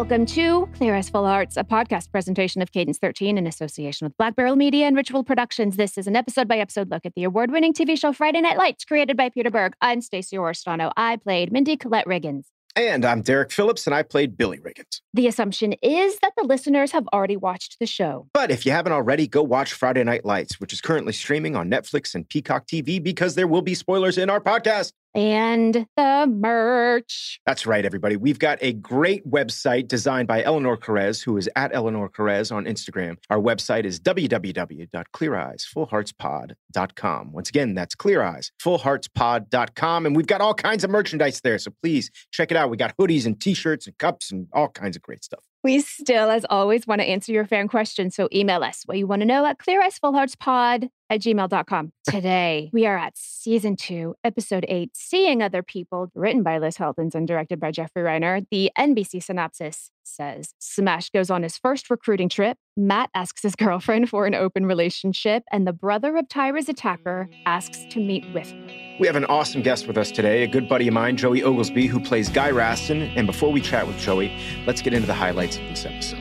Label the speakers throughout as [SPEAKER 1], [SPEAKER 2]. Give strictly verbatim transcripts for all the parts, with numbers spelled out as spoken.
[SPEAKER 1] Welcome to Clear as Full Hearts, a podcast presentation of Cadence thirteen in association with Black Barrel Media and Ritual Productions. This is an episode-by-episode look at the award-winning T V show Friday Night Lights, created by Peter Berg. I'm Stacey Orstano. I played Mindy Colette Riggins.
[SPEAKER 2] And I'm Derek Phillips, and I played Billy Riggins.
[SPEAKER 1] The assumption is that the listeners have already watched the show.
[SPEAKER 2] But if you haven't already, go watch Friday Night Lights, which is currently streaming on Netflix and Peacock T V, because there will be spoilers in our podcast.
[SPEAKER 1] And the merch.
[SPEAKER 2] That's right, everybody. We've got a great website designed by Eleanor Carez, who is at Eleanor Carez on Instagram. Our website is w w w dot clear eyes full hearts pod dot com. Once again, that's clear eyes full hearts pod dot com. And we've got all kinds of merchandise there, so please check it out. We got hoodies and t-shirts and cups and all kinds of great stuff.
[SPEAKER 1] We still, as always, want to answer your fan questions, so email us what you want to know at clear eyes full hearts pod at gmail dot com. Today, we are at Season two, Episode eight, Seeing Other People, written by Liz Heldens and directed by Jeffrey Reiner. The N B C synopsis says, Smash goes on his first recruiting trip, Matt asks his girlfriend for an open relationship, and the brother of Tyra's attacker asks to meet with her.
[SPEAKER 2] We have an awesome guest with us today, a good buddy of mine, Joey Oglesby, who plays Guy Raston. And before we chat with Joey, let's get into the highlights of this episode.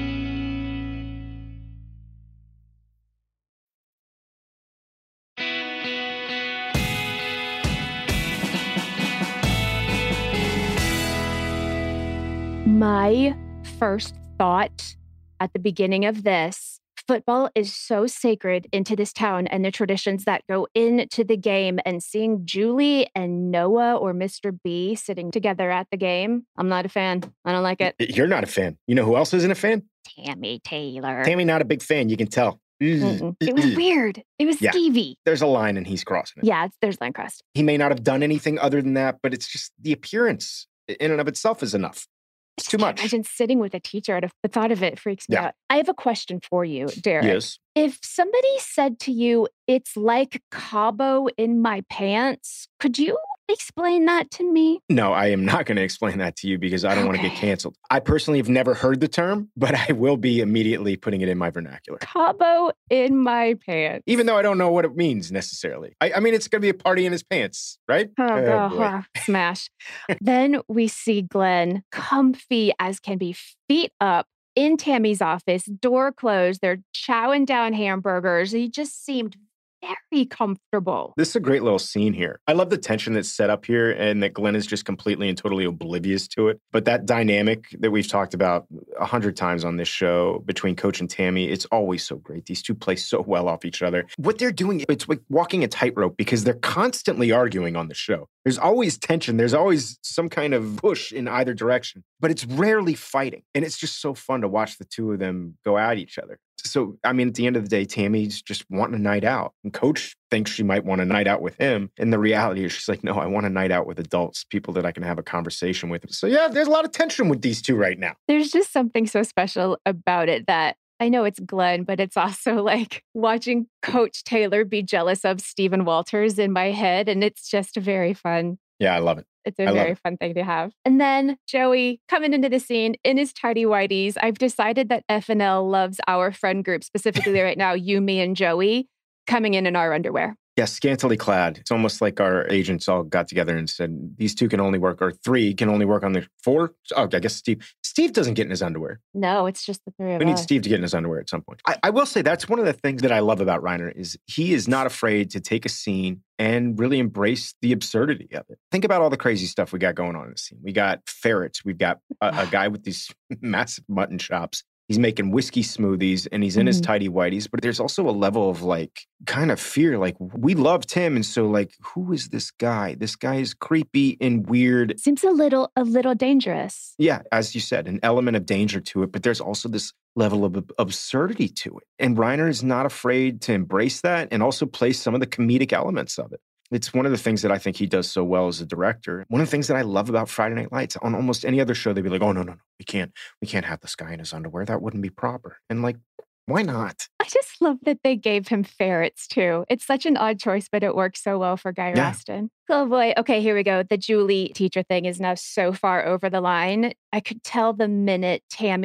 [SPEAKER 1] My first thought at the beginning of this, football is so sacred into this town and the traditions that go into the game, and seeing Julie and Noah or Mister B sitting together at the game, I'm not a fan. I don't like it.
[SPEAKER 2] You're not a fan. You know who else isn't a fan?
[SPEAKER 1] Tammy Taylor.
[SPEAKER 2] Tammy, not a big fan. You can tell.
[SPEAKER 1] Mm-mm. It was weird. It was
[SPEAKER 2] Yeah.
[SPEAKER 1] skeevy.
[SPEAKER 2] There's a line and he's crossing it.
[SPEAKER 1] Yeah, it's, there's line crossed.
[SPEAKER 2] He may not have done anything other than that, but it's just the appearance in and of itself is enough. It's too much.
[SPEAKER 1] Imagine sitting with a teacher. The thought of it freaks me
[SPEAKER 2] Yeah.
[SPEAKER 1] out. I have a question for you, Derek.
[SPEAKER 2] Yes.
[SPEAKER 1] If somebody said to you, it's like Cabo in my pants, could you explain that to me?
[SPEAKER 2] No, I am not going to explain that to you because I don't want to get
[SPEAKER 1] Okay.
[SPEAKER 2] canceled. I personally have never heard the term, but I will be immediately putting it in my vernacular.
[SPEAKER 1] Cabo in my pants.
[SPEAKER 2] Even though I don't know what it means necessarily. I, I mean, it's going to be a party in his pants, right?
[SPEAKER 1] Oh,
[SPEAKER 2] Oh,
[SPEAKER 1] boy.
[SPEAKER 2] boy.
[SPEAKER 1] Smash. Then we see Glenn, comfy as can be, feet up, in Tammy's office, door closed. They're chowing down hamburgers. He just seemed very comfortable.
[SPEAKER 2] This is a great little scene here. I love the tension that's set up here and that Glenn is just completely and totally oblivious to it. But that dynamic that we've talked about a hundred times on this show between Coach and Tammy, it's always so great. These two play so well off each other. What they're doing, it's like walking a tightrope because they're constantly arguing on the show. There's always tension. There's always some kind of push in either direction, but it's rarely fighting. And it's just so fun to watch the two of them go at each other. So, I mean, at the end of the day, Tammy's just wanting a night out. And Coach thinks she might want a night out with him. And the reality is she's like, no, I want a night out with adults, people that I can have a conversation with. So, yeah, there's a lot of tension with these two right now.
[SPEAKER 1] There's just something so special about it that I know it's Glenn, but it's also like watching Coach Taylor be jealous of Stephen Walters in my head. And it's just very fun.
[SPEAKER 2] Yeah, I love it.
[SPEAKER 1] It's a
[SPEAKER 2] I love
[SPEAKER 1] very
[SPEAKER 2] it.
[SPEAKER 1] fun thing to have. And then Joey coming into the scene in his tidy whities. I've decided that F N L loves our friend group, specifically right now, you, me, and Joey, coming in in our underwear.
[SPEAKER 2] Yeah, scantily clad. It's almost like our agents all got together and said, these two can only work, or three can only work on the four. Oh, I guess Steve. Steve doesn't get in his underwear.
[SPEAKER 1] No, it's just the three of
[SPEAKER 2] We need
[SPEAKER 1] us.
[SPEAKER 2] Steve to get in his underwear at some point. I, I will say that's one of the things that I love about Reiner is he is not afraid to take a scene and really embrace the absurdity of it. Think about all the crazy stuff we got going on in the scene. We got ferrets. We've got a, a guy with these massive mutton chops. He's making whiskey smoothies and he's in his
[SPEAKER 1] Mhm.
[SPEAKER 2] tidy whities, but there's also a level of like kind of fear. Like we loved him. And so like, who is this guy? This guy is creepy and weird.
[SPEAKER 1] Seems a little, a little dangerous.
[SPEAKER 2] Yeah, as you said, an element of danger to it, but there's also this level of ab- absurdity to it. And Reiner is not afraid to embrace that and also play some of the comedic elements of it. It's one of the things that I think he does so well as a director. One of the things that I love about Friday Night Lights, on almost any other show, they'd be like, oh, no, no, no, we can't, we can't have this guy in his underwear. That wouldn't be proper. And like, why not?
[SPEAKER 1] I just love that they gave him ferrets too. It's such an odd choice, but it works so well for Guy
[SPEAKER 2] Yeah.
[SPEAKER 1] Raston. Oh boy. Okay, here we go. The Julie teacher thing is now so far over the line. I could tell the minute Tammy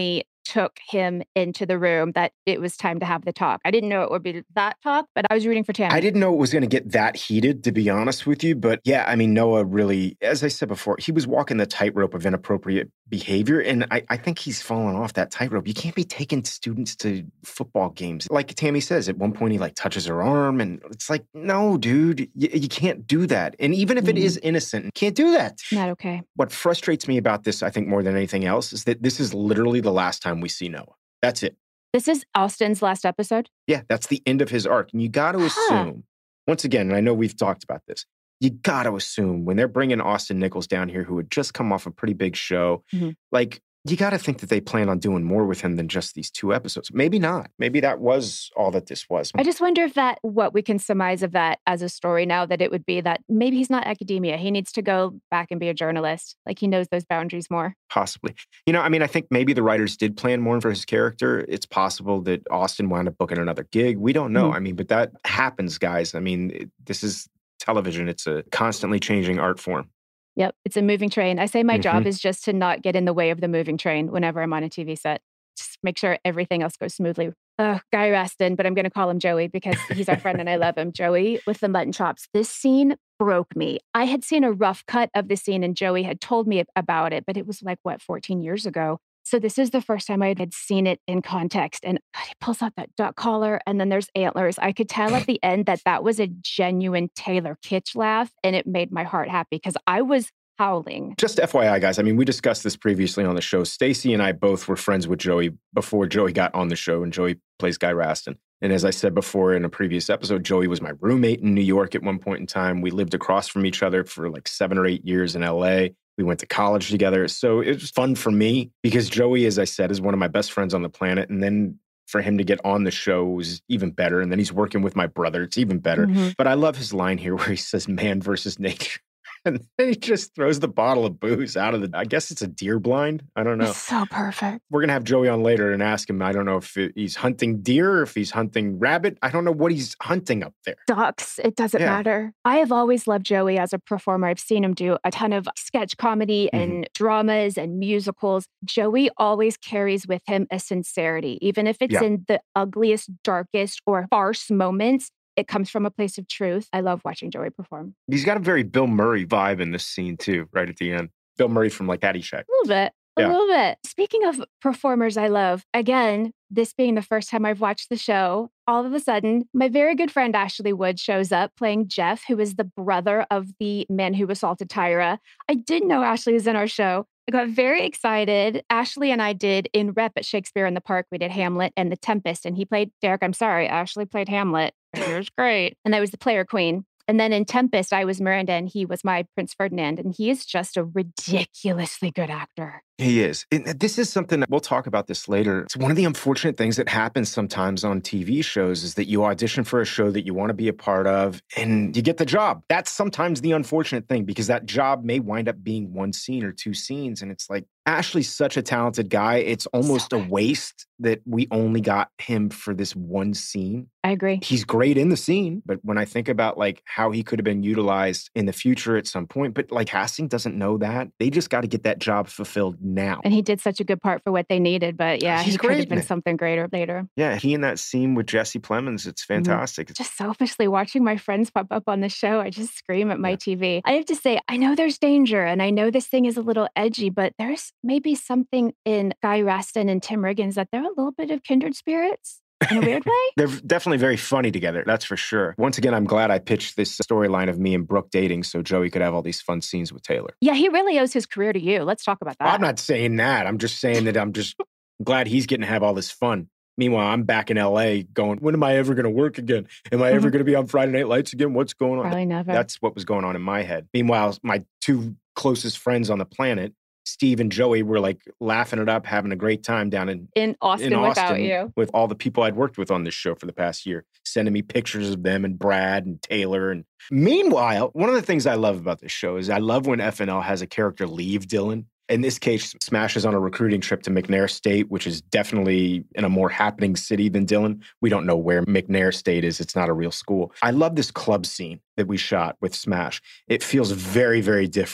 [SPEAKER 1] took him into the room that it was time to have the talk. I didn't know it would be that talk, but I was rooting for Tammy.
[SPEAKER 2] I didn't know it was going to get that heated, to be honest with you. But yeah, I mean, Noah really, as I said before, he was walking the tightrope of inappropriate behavior. And I, I think he's fallen off that tightrope. You can't be taking students to football games. Like Tammy says, at one point he like touches her arm and it's like, no, dude, you, you can't do that. And even if mm. it is innocent, you can't do that.
[SPEAKER 1] Not okay.
[SPEAKER 2] What frustrates me about this, I think more than anything else, is that this is literally the last time we see Noah. That's it.
[SPEAKER 1] This is Austin's last episode?
[SPEAKER 2] Yeah, that's the end of his arc. And you got to assume, huh. once again, and I know we've talked about this, you got to assume when they're bringing Austin Nichols down here, who had just come off a pretty big show, mm-hmm. like, you got to think that they plan on doing more with him than just these two episodes. Maybe not. Maybe that was all that this was.
[SPEAKER 1] I just wonder if that, what we can surmise of that as a story now, that it would be that maybe he's not academia. He needs to go back and be a journalist. Like he knows those boundaries more.
[SPEAKER 2] Possibly. You know, I mean, I think maybe the writers did plan more for his character. It's possible that Austin wound up booking another gig. We don't know. Mm-hmm. I mean, but that happens, guys. I mean, it, this is television. It's a constantly changing art form.
[SPEAKER 1] Yep, it's a moving train. I say my mm-hmm. job is just to not get in the way of the moving train whenever I'm on a T V set. Just make sure everything else goes smoothly. Oh, Guy Raston, but I'm going to call him Joey because he's our friend and I love him. Joey with the mutton chops. This scene broke me. I had seen a rough cut of the scene and Joey had told me about it, but it was like, what, fourteen years ago? So this is the first time I had seen it in context. And God, he pulls out that duck collar and then there's antlers. I could tell at the end that that was a genuine Taylor Kitsch laugh. And it made my heart happy because I was howling.
[SPEAKER 2] Just F Y I, guys. I mean, we discussed this previously on the show. Stacey and I both were friends with Joey before Joey got on the show, and Joey plays Guy Raston. And as I said before in a previous episode, Joey was my roommate in New York at one point in time. We lived across from each other for like seven or eight years in L A. We went to college together. So it was fun for me because Joey, as I said, is one of my best friends on the planet. And then for him to get on the show was even better. And then he's working with my brother. It's even better. Mm-hmm. But I love his line here where he says, man versus nature. And then he just throws the bottle of booze out of the, I guess it's a deer blind. I don't know.
[SPEAKER 1] It's so perfect.
[SPEAKER 2] We're going to have Joey on later and ask him, I don't know if he's hunting deer or if he's hunting rabbit. I don't know what he's hunting up there.
[SPEAKER 1] Ducks. It doesn't yeah. matter. I have always loved Joey as a performer. I've seen him do a ton of sketch comedy and mm-hmm. dramas and musicals. Joey always carries with him a sincerity, even if it's yeah. in the ugliest, darkest, or farce moments. It comes from a place of truth. I love watching Joey perform.
[SPEAKER 2] He's got a very Bill Murray vibe in this scene, too, right at the end. Bill Murray from like Caddyshack.
[SPEAKER 1] A little bit. A yeah. little bit. Speaking of performers I love, again, this being the first time I've watched the show, all of a sudden, my very good friend Ashley Wood shows up playing Jeff, who is the brother of the man who assaulted Tyra. I didn't know Ashley was in our show. I got very excited. Ashley and I did in rep at Shakespeare in the Park. We did Hamlet and The Tempest, and he played Derek. I'm sorry, Ashley played Hamlet. It was great. And I was the player queen. And then in Tempest, I was Miranda and he was my Prince Ferdinand. And he is just a ridiculously good actor.
[SPEAKER 2] He is. And this is something that we'll talk about this later. It's one of the unfortunate things that happens sometimes on T V shows is that you audition for a show that you want to be a part of and you get the job. That's sometimes the unfortunate thing because that job may wind up being one scene or two scenes. And it's like, Ashley's such a talented guy. It's almost so a waste that we only got him for this one scene.
[SPEAKER 1] I agree.
[SPEAKER 2] He's great in the scene, but when I think about like how he could have been utilized in the future at some point, but like casting doesn't know that. They just got to get that job fulfilled now.
[SPEAKER 1] And he did such a good part for what they needed, but yeah, He's he could have been something greater later.
[SPEAKER 2] Yeah, he in that scene with Jesse Plemons, it's fantastic.
[SPEAKER 1] Mm-hmm. Just selfishly watching my friends pop up on the show, I just scream at my yeah. T V. I have to say, I know there's danger and I know this thing is a little edgy, but there's maybe something in Guy Raston and Tim Riggins that they're a little bit of kindred spirits. In a weird way?
[SPEAKER 2] They're definitely very funny together, that's for sure. Once again, I'm glad I pitched this storyline of me and Brooke dating so Joey could have all these fun scenes with Taylor.
[SPEAKER 1] Yeah, he really owes his career to you. Let's talk about that.
[SPEAKER 2] I'm not saying that. I'm just saying that I'm just glad he's getting to have all this fun. Meanwhile, I'm back in L A going, when am I ever going to work again? Am I ever going to be on Friday Night Lights again? What's going on?
[SPEAKER 1] Probably never.
[SPEAKER 2] That's what was going on in my head. Meanwhile, my two closest friends on the planet, Steve and Joey, were like laughing it up, having a great time down in,
[SPEAKER 1] in, Austin,
[SPEAKER 2] in Austin
[SPEAKER 1] without you.
[SPEAKER 2] With all the people I'd worked with on this show for the past year, sending me pictures of them and Brad and Taylor. And meanwhile, one of the things I love about this show is I love when F N L has a character leave Dylan. In this case, Smash is on a recruiting trip to McNair State, which is definitely in a more happening city than Dylan. We don't know where McNair State is. It's not a real school. I love this club scene that we shot with Smash. It feels very, very different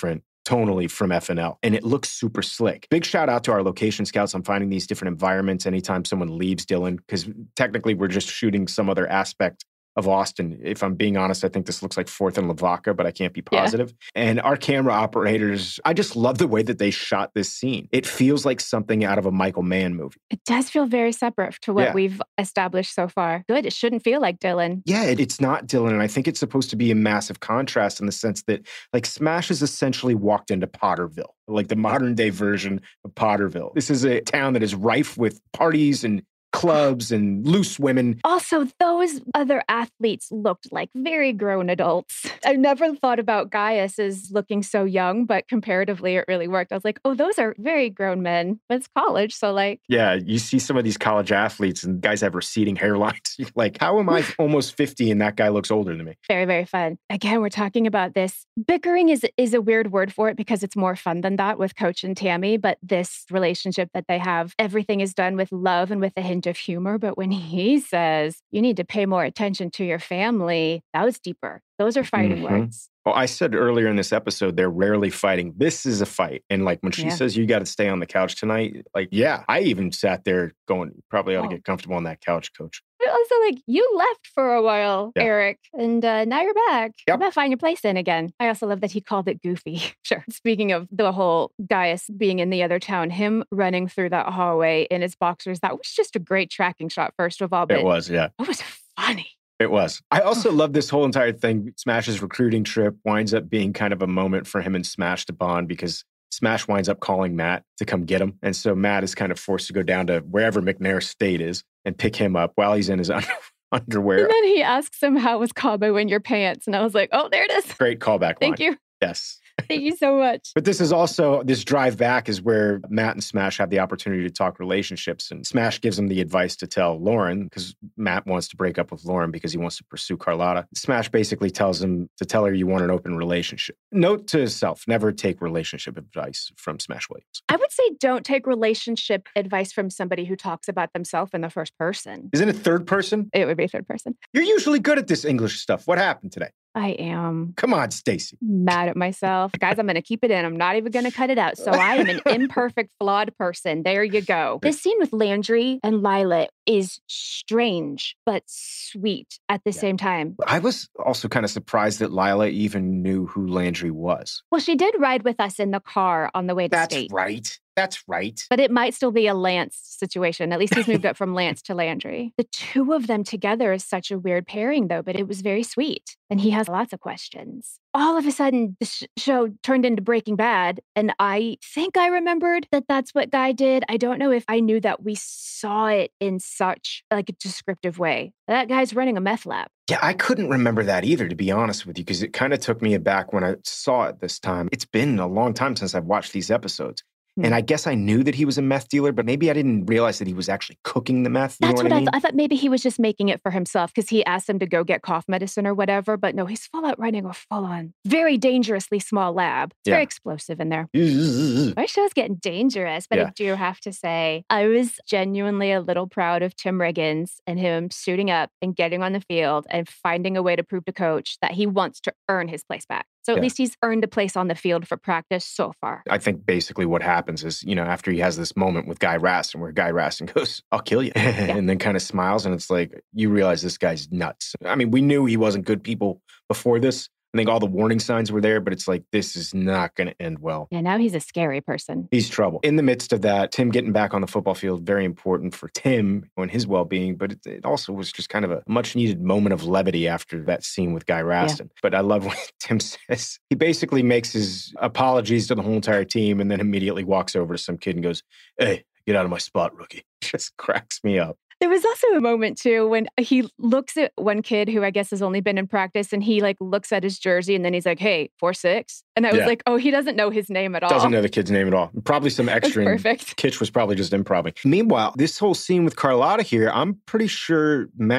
[SPEAKER 2] tonally from F N L, and it looks super slick. Big shout out to our location scouts on finding these different environments anytime someone leaves Dillon, because technically we're just shooting some other aspect of Austin. If I'm being honest, I think this looks like Fourth and Lavaca, but I can't be positive. Yeah. And our camera operators, I just love the way that they shot this scene. It feels like something out of a Michael Mann movie.
[SPEAKER 1] It does feel very separate to what
[SPEAKER 2] yeah.
[SPEAKER 1] we've established so far. Good. It shouldn't feel like Dillon.
[SPEAKER 2] Yeah, it, it's not Dillon. And I think it's supposed to be a massive contrast in the sense that like Smash has essentially walked into Potterville, like the modern day version of Potterville. This is a town that is rife with parties and clubs and loose women.
[SPEAKER 1] Also, those other athletes looked like very grown adults. I never thought about Gaius as looking so young, but comparatively, it really worked. I was like, oh, those are very grown men. But it's college, so like...
[SPEAKER 2] Yeah, you see some of these college athletes and guys have receding hairlines. You're like, how am I almost fifty and that guy looks older than me?
[SPEAKER 1] Very, very fun. Again, we're talking about this. Bickering is, is a weird word for it because it's more fun than that with Coach and Tammy, but this relationship that they have, everything is done with love and with a hint of humor. But when he says, you need to pay more attention to your family, that was deeper. Those are fighting mm-hmm. words.
[SPEAKER 2] Well, I said earlier in this episode, they're rarely fighting. This is a fight. And like when she yeah. says, you got to stay on the couch tonight, like, yeah, I even sat there going, you probably ought to oh. get comfortable on that couch, Coach.
[SPEAKER 1] But also, like, you left for a while, yeah. Eric, and uh, now you're back. Yep. You better find your place in again. I also love that he called it goofy. Sure. Speaking of the whole Gaius being in the other town, him running through that hallway in his boxers, that was just a great tracking shot, first of all. But
[SPEAKER 2] it was, yeah.
[SPEAKER 1] It was funny.
[SPEAKER 2] It was. I also love this whole entire thing. Smash's recruiting trip winds up being kind of a moment for him and Smash to bond because Smash winds up calling Matt to come get him. And so Matt is kind of forced to go down to wherever McNair State is and pick him up while he's in his under- underwear.
[SPEAKER 1] And then he asks him, how was Cabo in your pants? And I was like, oh, there it is.
[SPEAKER 2] Great callback
[SPEAKER 1] Thank
[SPEAKER 2] line.
[SPEAKER 1] you.
[SPEAKER 2] Yes.
[SPEAKER 1] Thank you so much.
[SPEAKER 2] But this is also, this drive back is where Matt and Smash have the opportunity to talk relationships. And Smash gives him the advice to tell Lauren, because Matt wants to break up with Lauren because he wants to pursue Carlotta. Smash basically tells him to tell her you want an open relationship. Note to self, never take relationship advice from Smash Williams.
[SPEAKER 1] I would say don't take relationship advice from somebody who talks about themselves in the first person.
[SPEAKER 2] Isn't it third person?
[SPEAKER 1] It would be third person.
[SPEAKER 2] You're usually good at this English stuff. What happened today?
[SPEAKER 1] I am.
[SPEAKER 2] Come on, Stacey.
[SPEAKER 1] Mad at myself. Guys, I'm going to keep it in. I'm not even going to cut it out. So I am an imperfect, flawed person. There you go. This scene with Landry and Lila is strange, but sweet at the yeah. same time.
[SPEAKER 2] I was also kind of surprised that Lila even knew who Landry was.
[SPEAKER 1] Well, she did ride with us in the car on the way to
[SPEAKER 2] That's
[SPEAKER 1] state.
[SPEAKER 2] That's right. That's right.
[SPEAKER 1] But it might still be a Lance situation. At least he's moved up from Lance to Landry. The two of them together is such a weird pairing, though, but it was very sweet. And he has lots of questions. All of a sudden, the sh- show turned into Breaking Bad. And I think I remembered that that's what Guy did. I don't know if I knew that we saw it in such like a descriptive way. That guy's running a meth lab.
[SPEAKER 2] Yeah, I couldn't remember that either, to be honest with you, because it kind of took me aback when I saw it this time. It's been a long time since I've watched these episodes. And I guess I knew that he was a meth dealer, but maybe I didn't realize that he was actually cooking the meth. You
[SPEAKER 1] That's
[SPEAKER 2] know
[SPEAKER 1] what,
[SPEAKER 2] what I
[SPEAKER 1] I
[SPEAKER 2] mean?
[SPEAKER 1] thought. I thought maybe he was just making it for himself because he asked him to go get cough medicine or whatever. But no, he's full out running a full-on, very dangerously small lab. It's yeah. very explosive in there. My show's getting dangerous, but yeah. I do have to say, I was genuinely a little proud of Tim Riggins and him suiting up and getting on the field and finding a way to prove to Coach that he wants to earn his place back. So at yeah. least he's earned a place on the field for practice so far.
[SPEAKER 2] I think basically what happens is, you know, after he has this moment with Guy Raston where Guy Raston goes, I'll kill you. Yeah. And then kind of smiles. And it's like, you realize this guy's nuts. I mean, we knew he wasn't good people before this. I think all the warning signs were there, but it's like, this is not going to end well.
[SPEAKER 1] Yeah, now he's a scary person.
[SPEAKER 2] He's trouble. In the midst of that, Tim getting back on the football field, very important for Tim and his well-being, but it, it also was just kind of a much-needed moment of levity after that scene with Guy Raston. Yeah. But I love what Tim says. He basically makes his apologies to the whole entire team and then immediately walks over to some kid and goes, hey, get out of my spot, rookie. Just cracks me up.
[SPEAKER 1] There was also a moment, too, when he looks at one kid who I guess has only been in practice and he like looks at his jersey and then he's like, hey, four six. And I was yeah. like, oh, he doesn't know his name at all.
[SPEAKER 2] Doesn't know the kid's name at all. Probably some extra.
[SPEAKER 1] Perfect.
[SPEAKER 2] Kitch was probably just improv. Meanwhile, this whole scene with Carlotta here, I'm pretty sure Matt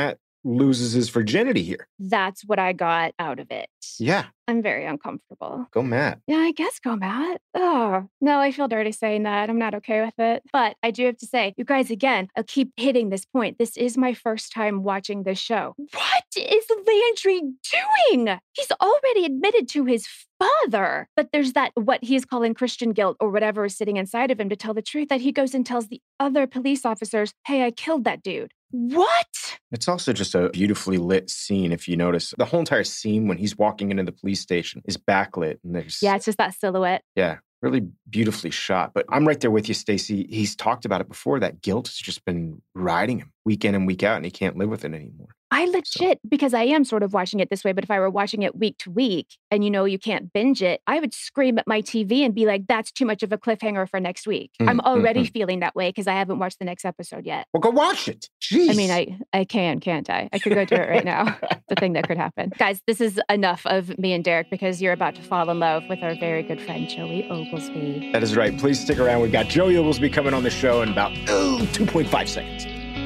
[SPEAKER 2] loses his virginity here.
[SPEAKER 1] That's what I got out of it.
[SPEAKER 2] Yeah.
[SPEAKER 1] I'm very uncomfortable.
[SPEAKER 2] Go Matt.
[SPEAKER 1] Yeah, I guess go Matt. Oh, no, I feel dirty saying that. I'm not okay with it. But I do have to say, you guys, again, I'll keep hitting this point. This is my first time watching this show. What is Landry doing? He's already admitted to his father. But there's that, what he's calling Christian guilt or whatever is sitting inside of him to tell the truth, that he goes and tells the other police officers, hey, I killed that dude. What?
[SPEAKER 2] It's also just a beautifully lit scene, if you notice. The whole entire scene when he's walking into the police station is backlit. And there's
[SPEAKER 1] Yeah, it's just that silhouette.
[SPEAKER 2] Yeah, really beautifully shot. But I'm right there with you, Stacey. He's talked about it before. That guilt has just been riding him week in and week out, and he can't live with it anymore.
[SPEAKER 1] I legit, so. because I am sort of watching it this way, but if I were watching it week to week and, you know, you can't binge it, I would scream at my T V and be like, that's too much of a cliffhanger for next week. Mm-hmm. I'm already mm-hmm. feeling that way because I haven't watched the next episode yet.
[SPEAKER 2] Well, go watch it. Jeez.
[SPEAKER 1] I mean, I, I can, can't I? I could go do it right now. The thing that could happen. Guys, this is enough of me and Derek because you're about to fall in love with our very good friend, Joey Oglesby.
[SPEAKER 2] That is right. Please stick around. We've got Joey Oglesby coming on the show in about oh, two point five seconds.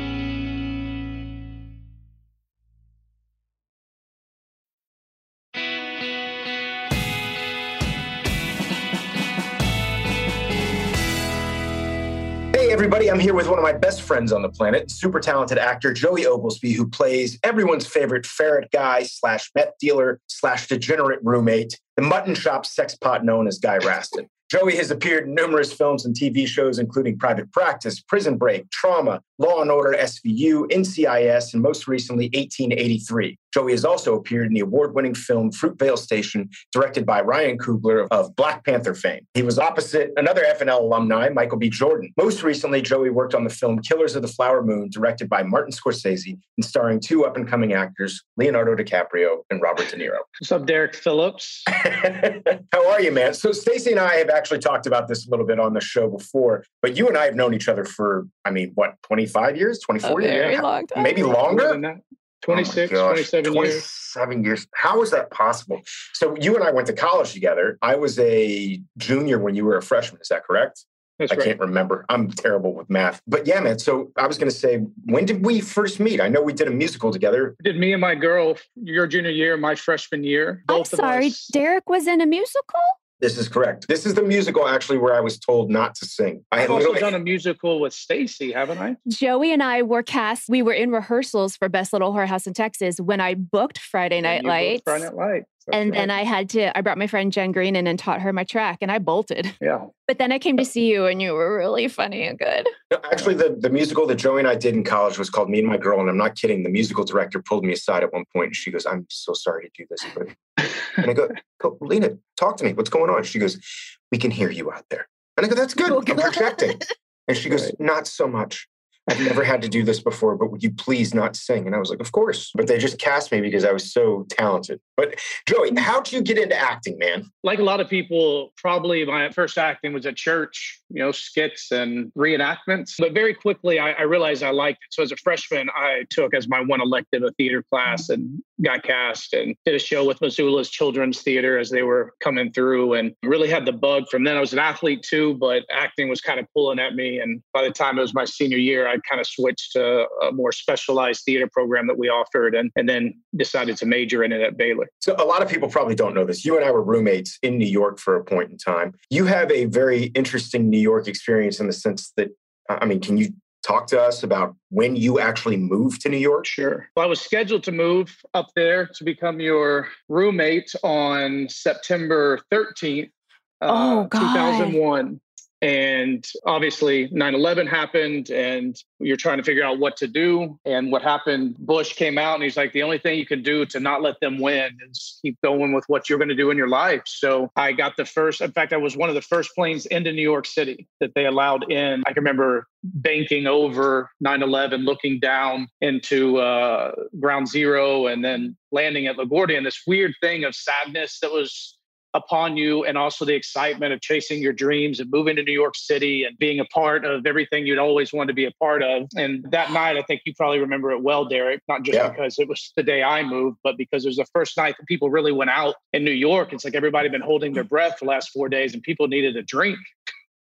[SPEAKER 2] Everybody, I'm here with one of my best friends on the planet, super talented actor Joey Oglesby, who plays everyone's favorite ferret guy slash meth dealer slash degenerate roommate, the mutton shop sexpot known as Guy Raston. Joey has appeared in numerous films and T V shows, including Private Practice, Prison Break, Trauma, Law and Order, S V U, N C I S, and most recently, eighteen eighty-three. Joey has also appeared in the award-winning film Fruitvale Station, directed by Ryan Coogler of Black Panther fame. He was opposite another F N L alumni, Michael B. Jordan. Most recently, Joey worked on the film Killers of the Flower Moon, directed by Martin Scorsese, and starring two up-and-coming actors, Leonardo DiCaprio and Robert De Niro.
[SPEAKER 3] What's up, Derek Phillips?
[SPEAKER 2] How are you, man? So Stacey and I have actually talked about this a little bit on the show before, but you and I have known each other for, I mean, what, twenty-five years, twenty-four years?
[SPEAKER 1] Very long time.
[SPEAKER 2] Maybe longer?
[SPEAKER 3] twenty-six, oh twenty-seven years.
[SPEAKER 2] twenty-seven years. How is that possible? So you and I went to college together. I was a junior when you were a freshman. Is that correct?
[SPEAKER 3] That's
[SPEAKER 2] I
[SPEAKER 3] right.
[SPEAKER 2] can't remember. I'm terrible with math. But yeah, man. So I was going to say, when did we first meet? I know we did a musical together.
[SPEAKER 3] Did me and my girl, your junior year, my freshman year.
[SPEAKER 1] Both I'm sorry,
[SPEAKER 3] of us.
[SPEAKER 1] Derek was in a musical?
[SPEAKER 2] This is correct. This is the musical, actually, where I was told not to sing. I
[SPEAKER 3] I've also done a musical with Stacey, haven't I?
[SPEAKER 1] Joey and I were cast. We were in rehearsals for Best Little Whorehouse in Texas when I booked Friday Night Lights.
[SPEAKER 3] Friday Night Lights. That's
[SPEAKER 1] and
[SPEAKER 3] right.
[SPEAKER 1] then I had to, I brought my friend Jen Green in and taught her my track, and I bolted.
[SPEAKER 3] Yeah.
[SPEAKER 1] But then I came to see you, and you were really funny and good.
[SPEAKER 2] No, actually, the, the musical that Joey and I did in college was called Me and My Girl, and I'm not kidding. The musical director pulled me aside at one point, and she goes, I'm so sorry to do this. But... and I go, go, Lena, talk to me. What's going on? She goes, we can hear you out there. And I go, that's good.
[SPEAKER 1] Oh,
[SPEAKER 2] I'm projecting. And she goes,
[SPEAKER 3] Right.
[SPEAKER 2] not so much. I've never had to do this before, but would you please not sing? And I was like, of course. But they just cast me because I was so talented. But Joey, how'd you get into acting, man?
[SPEAKER 3] Like a lot of people, probably my first acting was at church, you know, skits and reenactments. But very quickly, I, I realized I liked it. So as a freshman, I took as my one elective a theater class and got cast and did a show with Missoula's Children's Theater as they were coming through and really had the bug from then. I was an athlete too, but acting was kind of pulling at me. And by the time it was my senior year, I kind of switched to a more specialized theater program that we offered and, and then decided to major in it at Baylor.
[SPEAKER 2] So a lot of people probably don't know this. You and I were roommates in New York for a point in time. You have a very interesting New York experience in the sense that, I mean, can you talk to us about when you actually moved to New York?
[SPEAKER 3] Sure. Well, I was scheduled to move up there to become your roommate on September thirteenth, uh,
[SPEAKER 1] Oh, God.
[SPEAKER 3] two thousand one. And obviously nine eleven happened and you're trying to figure out what to do. And what happened, Bush came out and he's like, the only thing you can do to not let them win is keep going with what you're going to do in your life. So I got the first, in fact, I was one of the first planes into New York City that they allowed in. I can remember banking over nine eleven, looking down into uh, ground zero and then landing at LaGuardia. And this weird thing of sadness that was upon you, and also the excitement of chasing your dreams and moving to New York City and being a part of everything you'd always wanted to be a part of. And that night, I think you probably remember it well, Derek, not just
[SPEAKER 2] Yeah.
[SPEAKER 3] because it was the day I moved, but because it was the first night that people really went out in New York. It's like everybody had been holding their breath for the last four days and people needed a drink.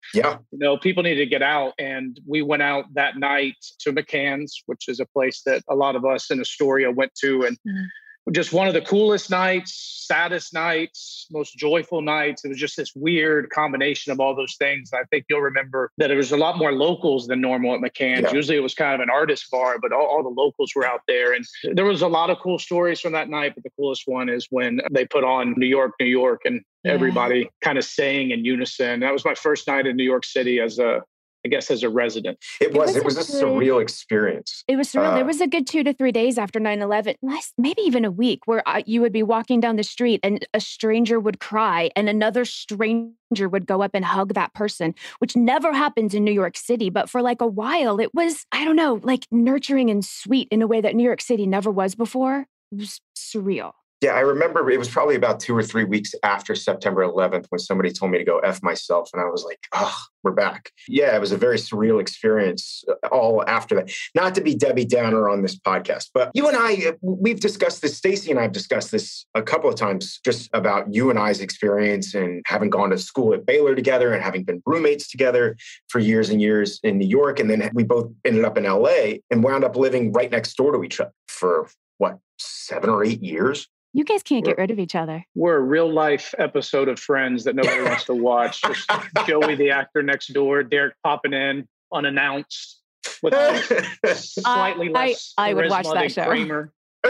[SPEAKER 2] Yeah.
[SPEAKER 3] You know, people needed to get out. And we went out that night to McCann's, which is a place that a lot of us in Astoria went to. And mm-hmm. just one of the coolest nights, saddest nights, most joyful nights. It was just this weird combination of all those things. I think you'll remember that there was a lot more locals than normal at McCann's. Yeah. Usually it was kind of an artist bar, but all, all the locals were out there. And there was a lot of cool stories from that night. But the coolest one is when they put on New York, New York, and yeah. everybody kind of sang in unison. That was my first night in New York City as a I guess as a resident.
[SPEAKER 2] It was, it was, it was a, a surreal experience.
[SPEAKER 1] It was surreal. Uh, there was a good two to three days after nine eleven, maybe even a week, where I, you would be walking down the street and a stranger would cry and another stranger would go up and hug that person, which never happens in New York City. But for like a while, it was, I don't know, like nurturing and sweet in a way that New York City never was before. It was surreal.
[SPEAKER 2] Yeah, I remember it was probably about two or three weeks after September eleventh when somebody told me to go F myself. And I was like, oh, we're back. Yeah, it was a very surreal experience all after that. Not to be Debbie Downer on this podcast, but you and I, we've discussed this, Stacey and I have discussed this a couple of times just about you and I's experience and having gone to school at Baylor together and having been roommates together for years and years in New York. And then we both ended up in L A and wound up living right next door to each other for what, seven or eight years?
[SPEAKER 1] You guys can't get rid of each other.
[SPEAKER 3] We're a real life episode of Friends that nobody wants to watch. Just Joey, the actor next door, Derek popping in unannounced with slightly
[SPEAKER 1] uh,
[SPEAKER 3] less
[SPEAKER 1] I, I would watch that show.
[SPEAKER 3] Kramer.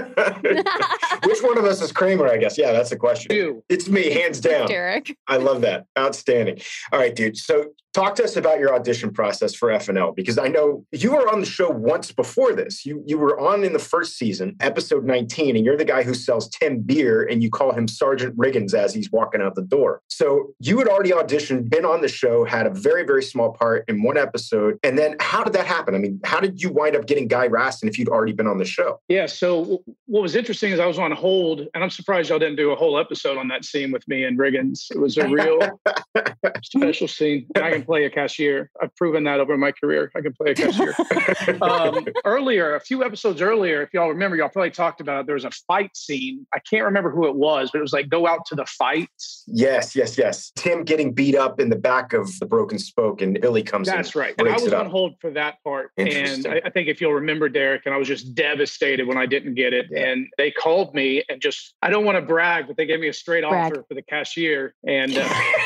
[SPEAKER 2] Which one of us is Kramer, I guess? Yeah, that's the question.
[SPEAKER 3] You.
[SPEAKER 2] It's me, hands down.
[SPEAKER 1] Derek.
[SPEAKER 2] I love that. Outstanding. All right, dude. So talk to us about your audition process for F N L, because I know you were on the show once before this. You you were on in the first season, episode nineteen, and you're the guy who sells Tim beer, and you call him Sergeant Riggins as he's walking out the door. So you had already auditioned, been on the show, had a very, very small part in one episode. And then how did that happen? I mean, how did you wind up getting Guy Raston if you'd already been on the show?
[SPEAKER 3] Yeah, so what was interesting is I was on hold, and I'm surprised y'all didn't do a whole episode on that scene with me and Riggins. It was a real special scene. And I can play a cashier. I've proven that over my career. I can play a cashier. um, earlier, a few episodes earlier, if y'all remember, y'all probably talked about it, there was a fight scene. I can't remember who it was, but it was like, go out to the fight.
[SPEAKER 2] Yes, yes, yes. Tim getting beat up in the back of the broken spoke, and Billy comes
[SPEAKER 3] That's
[SPEAKER 2] in.
[SPEAKER 3] That's right. And I was on hold for that part. And I, I think if you'll remember, Derek, and I was just devastated when I didn't get it. Yeah. And they called me and just, I don't want to brag, but they gave me a straight brag. offer for the cashier. And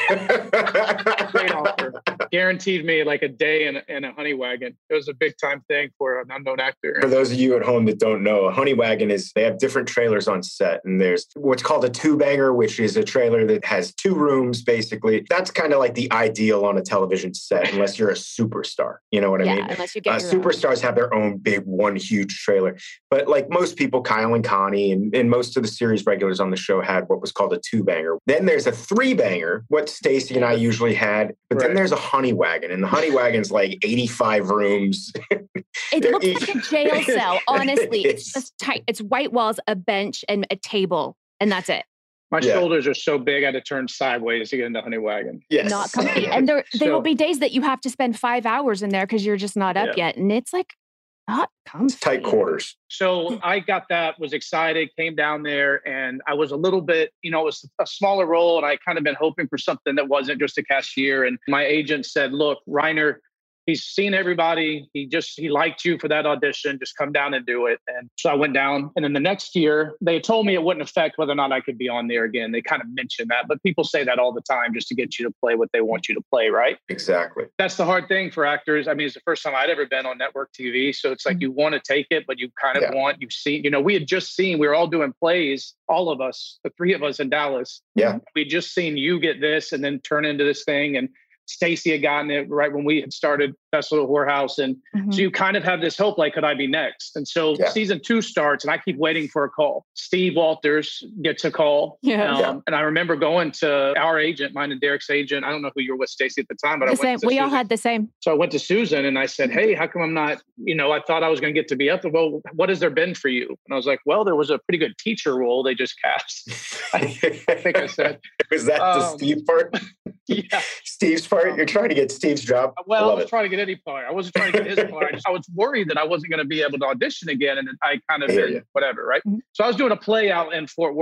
[SPEAKER 3] uh, straight offer. Guaranteed me like a day in a, in a honey wagon. It was a big time thing for an unknown actor.
[SPEAKER 2] For those of you at home that don't know, a honey wagon is, they have different trailers on set. And there's what's called a two-banger, which is a trailer that has two rooms, basically. That's kind of like the ideal on a television set, unless you're a superstar. You know what
[SPEAKER 1] yeah,
[SPEAKER 2] I mean?
[SPEAKER 1] Unless you get
[SPEAKER 2] uh, Superstars own. have their own big one huge trailer. But like most people, Kyle and Connie and, and most of the series regulars on the show had what was called a two-banger. Then there's a three-banger, what Stacey and I usually had. But right. then there's a honey wagon. And the honey wagon's like eighty-five rooms.
[SPEAKER 1] It looks each... like a jail cell, honestly. it's, it's just tight. It's white walls, a bench, and a table. And that's it.
[SPEAKER 3] My yeah. shoulders are so big, I had to turn sideways to get into honey wagon.
[SPEAKER 1] Yes. Not comfy. And there, there so, will be days that you have to spend five hours in there because you're just not up yeah. yet. And it's like, not comfy.
[SPEAKER 2] It's tight quarters.
[SPEAKER 3] So I got that, was excited, came down there, and I was a little bit, you know, it was a smaller role, and I kind of been hoping for something that wasn't just a cashier. And my agent said, look, Reiner, he's seen everybody. He just, he liked you for that audition. Just come down and do it. And so I went down. And then the next year, they told me it wouldn't affect whether or not I could be on there again. They kind of mentioned that, but people say that all the time just to get you to play what they want you to play, right?
[SPEAKER 2] Exactly.
[SPEAKER 3] That's the hard thing for actors. I mean, it's the first time I'd ever been on network T V. So it's like mm-hmm. you want to take it, but you kind of yeah. want, you've seen, you know, we had just seen, we were all doing plays, all of us, the three of us in Dallas.
[SPEAKER 2] Yeah.
[SPEAKER 3] We just seen you get this and then turn into this thing. And Stacey had gotten it right when we had started Best Little Whorehouse. And mm-hmm. so you kind of have this hope, like, could I be next? And so yeah. season two starts and I keep waiting for a call. Steve Walters gets a call.
[SPEAKER 1] Yeah. Um,
[SPEAKER 3] yeah. And I remember going to our agent, mine and Derek's agent. I don't know who you were with, Stacey, at the time, but
[SPEAKER 1] the
[SPEAKER 3] I went
[SPEAKER 1] same.
[SPEAKER 3] to
[SPEAKER 1] We
[SPEAKER 3] Susan.
[SPEAKER 1] all had the same.
[SPEAKER 3] So I went to Susan and I said, hey, how come I'm not, you know, I thought I was going to get to be up there. Well, what has there been for you? And I was like, well, there was a pretty good teacher role they just cast. I, I think I said.
[SPEAKER 2] Was that um, the Steve part?
[SPEAKER 3] Yeah.
[SPEAKER 2] Steve's part? You're trying to get Steve's job?
[SPEAKER 3] Well, I, I was
[SPEAKER 2] it.
[SPEAKER 3] trying to get any part. I wasn't trying to get his part. I, just, I was worried that I wasn't going to be able to audition again. And I kind of, did, whatever, right? Mm-hmm. So I was doing a play out in Fort Worth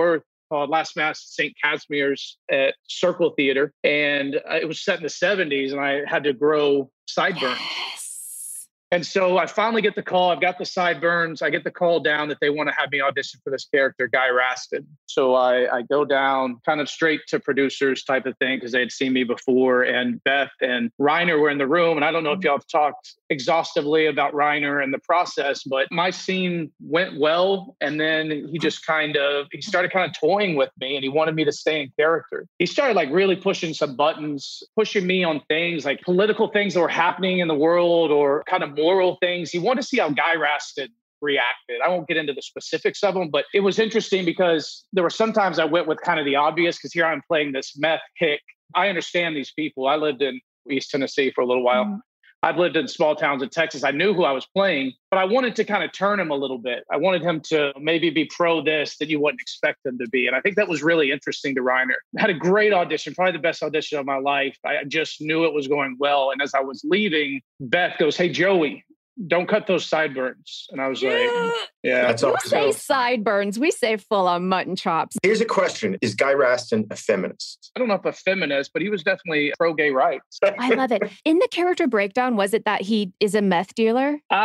[SPEAKER 3] called Last Mass at Saint Casimir's at Circle Theater. And it was set in the seventies, and I had to grow sideburns.
[SPEAKER 1] Yes.
[SPEAKER 3] And so I finally get the call. I've got the sideburns. I get the call down that they want to have me audition for this character, Guy Raston. So I, I go down kind of straight to producers type of thing because they had seen me before. And Beth and Reiner were in the room. And I don't know if y'all have talked exhaustively about Reiner and the process, but my scene went well. And then he just kind of, he started kind of toying with me and he wanted me to stay in character. He started like really pushing some buttons, pushing me on things like political things that were happening in the world or kind of moral things. He wanted to see how Guy Raston reacted. I won't get into the specifics of them, but it was interesting because there were sometimes I went with kind of the obvious because here I'm playing this meth hick. I understand these people. I lived in East Tennessee for a little while. Mm. I've lived in small towns in Texas. I knew who I was playing, but I wanted to kind of turn him a little bit. I wanted him to maybe be pro this that you wouldn't expect him to be. And I think that was really interesting to Reiner. I had a great audition, probably the best audition of my life. I just knew it was going well. And as I was leaving, Beth goes, "Hey, Joey, don't cut those sideburns." And I was yeah. like, yeah.
[SPEAKER 2] That's
[SPEAKER 1] we
[SPEAKER 2] all.
[SPEAKER 1] say sideburns. We say full on mutton chops.
[SPEAKER 2] Here's a question. Is Guy Raston a feminist?
[SPEAKER 3] I don't know if a feminist, but he was definitely pro-gay rights.
[SPEAKER 1] I love it. In the character breakdown, was it that he is a meth dealer?
[SPEAKER 3] Uh,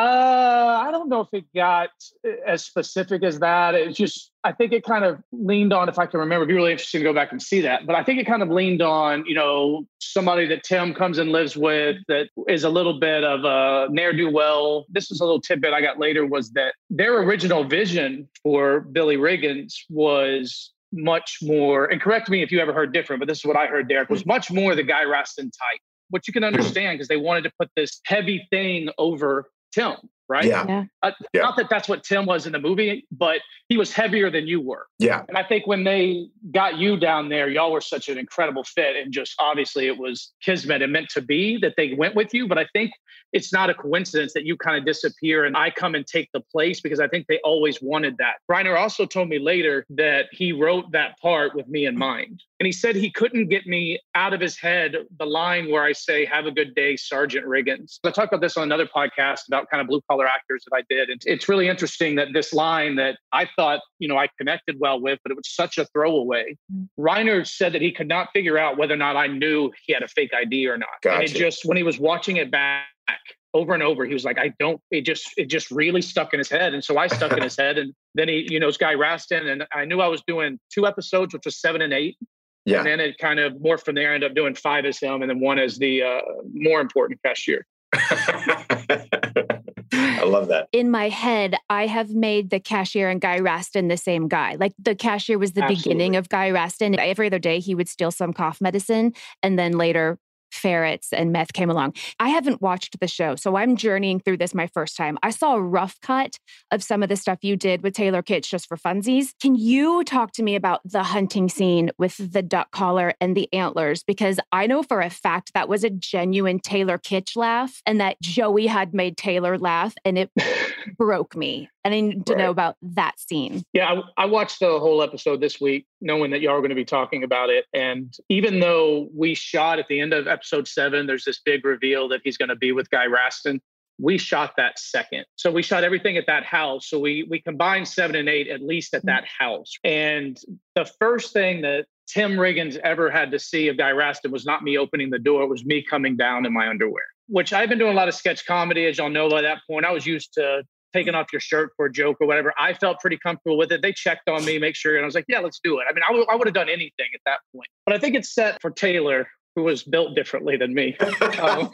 [SPEAKER 3] I don't know if it got as specific as that. It's just, I think it kind of leaned on, if I can remember, it'd be really interesting to go back and see that. But I think it kind of leaned on, you know, somebody that Tim comes and lives with that is a little bit of a ne'er-do-well. This is a little tidbit I got later, was that their original vision for Billy Riggins was much more, and correct me if you ever heard different, but this is what I heard, Derek, was much more the Guy Raston type, which you can understand because they wanted to put this heavy thing over Tim. Right?
[SPEAKER 2] Yeah. Yeah.
[SPEAKER 3] Uh,
[SPEAKER 2] yeah.
[SPEAKER 3] Not that that's what Tim was in the movie, but he was heavier than you were.
[SPEAKER 2] Yeah.
[SPEAKER 3] And I think when they got you down there, y'all were such an incredible fit. And just obviously it was kismet and meant to be that they went with you. But I think it's not a coincidence that you kind of disappear and I come and take the place because I think they always wanted that. Reiner also told me later that he wrote that part with me in mind. And he said he couldn't get me out of his head the line where I say, "Have a good day, Sergeant Riggins." I talked about this on another podcast about kind of blue collar actors that I did. And it's really interesting that this line that I thought, you know, I connected well with, but it was such a throwaway. Mm-hmm. Reiner said that he could not figure out whether or not I knew he had a fake I D or not.
[SPEAKER 2] Gotcha.
[SPEAKER 3] And it just, when he was watching it back over and over, he was like, I don't, it just, it just really stuck in his head. And so I stuck in his head. And then he, you know, it's Guy Raston. And I knew I was doing two episodes, which was seven and eight. Yeah. And then it kind of morphed from there. I ended up doing five as him and then one as the uh, more important cashier.
[SPEAKER 2] I love that.
[SPEAKER 1] In my head, I have made the cashier and Guy Raston the same guy. Like the cashier was the Absolutely. beginning of Guy Raston. Every other day, he would steal some cough medicine. And then later, ferrets and meth came along. I haven't watched the show, so I'm journeying through this my first time. I saw a rough cut of some of the stuff you did with Taylor Kitsch just for funsies. Can you talk to me about the hunting scene with the duck collar and the antlers? Because I know for a fact that was a genuine Taylor Kitsch laugh and that Joey had made Taylor laugh and it broke me. And I need to right. know about that scene.
[SPEAKER 3] Yeah, I, I watched the whole episode this week, knowing that y'all were going to be talking about it. And even though we shot at the end of episode seven, there's this big reveal that he's going to be with Guy Raston. We shot that second. So we shot everything at that house. So we we combined seven and eight, at least at that house. And the first thing that Tim Riggins ever had to see of Guy Raston was not me opening the door. It was me coming down in my underwear, which I've been doing a lot of sketch comedy, as y'all know by that point. I was used to taking off your shirt for a joke or whatever. I felt pretty comfortable with it. They checked on me, make sure. And I was like, yeah, let's do it. I mean, I, w- I would have done anything at that point. But I think it's set for Taylor, who was built differently than me. Um,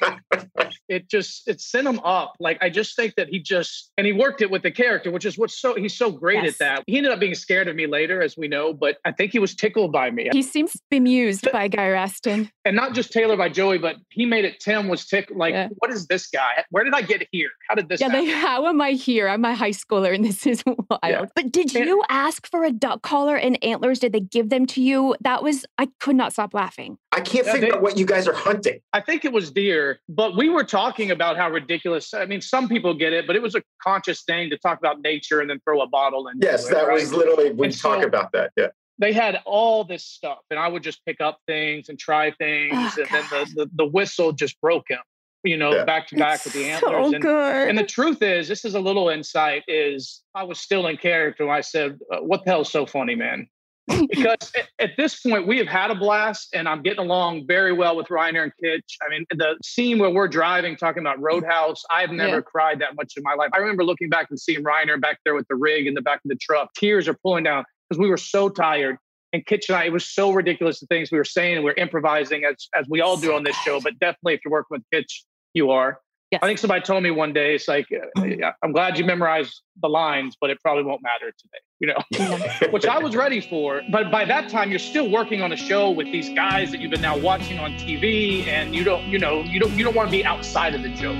[SPEAKER 3] it just, it sent him up. Like, I just think that he just, and he worked it with the character, which is what's so, he's so great yes. at that. He ended up being scared of me later, as we know, but I think he was tickled by me.
[SPEAKER 1] He seems bemused by Guy Raston.
[SPEAKER 3] And not just Taylor by Joey, but he made it, Tim was tickled. Like, yeah. what is this guy? Where did I get here? How did this
[SPEAKER 1] yeah,
[SPEAKER 3] happen?
[SPEAKER 1] Like, how am I here? I'm a high schooler and this is wild. Yeah. But did you and, ask for a duck collar and antlers? Did they give them to you? That was, I could not stop laughing.
[SPEAKER 2] I can't yeah, figure they, out what you guys are hunting.
[SPEAKER 3] I think it was deer, but we were talking about how ridiculous. I mean, some people get it, but it was a conscious thing to talk about nature and then throw a bottle in.
[SPEAKER 2] Yes, it, that right? was literally, we and talk so, about that. Yeah.
[SPEAKER 3] They had all this stuff and I would just pick up things and try things. Oh, and God. then the, the, the whistle just broke him, you know, yeah. back to back it's with the antlers.
[SPEAKER 1] So
[SPEAKER 3] and,
[SPEAKER 1] good.
[SPEAKER 3] and the truth is, this is a little insight, is I was still in character when I said, uh, what the hell is so funny, man? because at, at this point we have had a blast and I'm getting along very well with Reiner and Kitch. I mean, the scene where we're driving, talking about Roadhouse, I've never yeah. cried that much in my life. I remember looking back and seeing Reiner back there with the rig in the back of the truck. Tears are pulling down because we were so tired. And Kitch and I, it was so ridiculous the things we were saying and we we're improvising as, as we all do on this show. But definitely if you're working with Kitch, you are. Yes. I think somebody told me one day, it's like, uh, yeah, I'm glad you memorized the lines, but it probably won't matter today, you know, which I was ready for. But by that time, you're still working on a show with these guys that you've been now watching on T V, and you don't, you know, you don't, you don't want to be outside of the joke.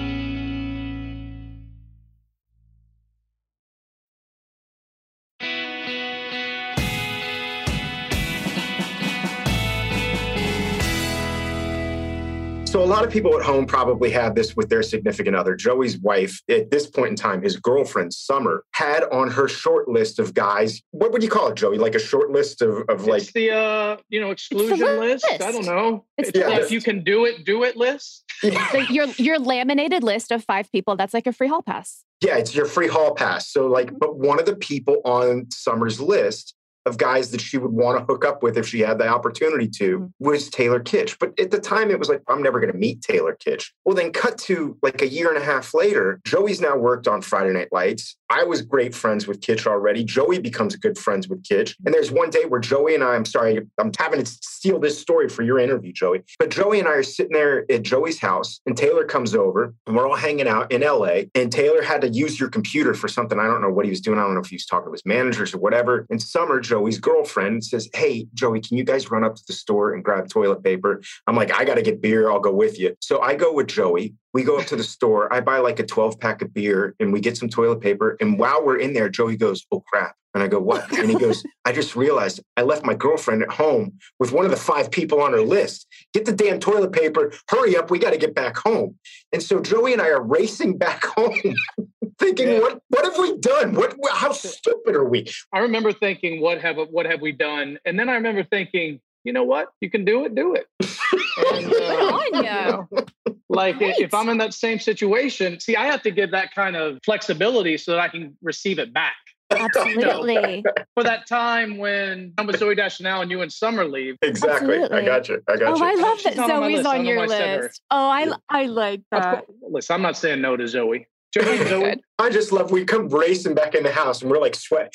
[SPEAKER 2] So a lot of people at home probably have this with their significant other. Joey's wife, at this point in time, his girlfriend, Summer, had on her short list of guys. What would you call it, Joey? Like a short list of, of like...
[SPEAKER 3] It's the, uh, you know, exclusion list. list. I don't know. It's, it's yeah, the, if you can do it, do it list.
[SPEAKER 1] Yeah. So your, your laminated list of five people, that's like a free hall pass.
[SPEAKER 2] Yeah, it's your free hall pass. So like, but one of the people on Summer's list of guys that she would want to hook up with if she had the opportunity to mm-hmm. was Taylor Kitsch. But at the time, it was like, I'm never going to meet Taylor Kitsch. Well, then cut to like a year and a half later, Joey's now worked on Friday Night Lights. I was great friends with Kitsch already. Joey becomes good friends with Kitsch. And there's one day where Joey and I, I'm sorry, I'm having to steal this story for your interview, Joey. But Joey and I are sitting there at Joey's house and Taylor comes over and we're all hanging out in L A. And Taylor had to use your computer for something. I don't know what he was doing. I don't know if he was talking to his managers or whatever. And Summer, Joey's girlfriend, says, hey, Joey, can you guys run up to the store and grab toilet paper? I'm like, I got to get beer. I'll go with you. So I go with Joey. We go up to the store. I buy like a twelve pack of beer and we get some toilet paper. And while we're in there, Joey goes, oh, crap. And I go, what? And he goes, I just realized I left my girlfriend at home with one of the five people on her list. Get the damn toilet paper. Hurry up. We got to get back home. And so Joey and I are racing back home thinking, yeah. what what have we done? What How stupid are we?
[SPEAKER 3] I remember thinking, what have what have we done? And then I remember thinking, you know what? You can do it. Do it. And, uh, on, you know, like right. if I'm in that same situation, see, I have to give that kind of flexibility so that I can receive it back.
[SPEAKER 1] Absolutely.
[SPEAKER 3] You know, for that time when I'm with Zoe Deschanel and you and Summer leave.
[SPEAKER 2] Exactly. Absolutely. I got you. I got
[SPEAKER 1] oh,
[SPEAKER 2] you.
[SPEAKER 1] I love that Zoe's on,
[SPEAKER 3] on
[SPEAKER 1] your list. Oh, I yeah. I like that.
[SPEAKER 3] Listen, I'm not saying no to Zoe. Zoe.
[SPEAKER 2] I just love, we come racing back in the house and we're like sweat.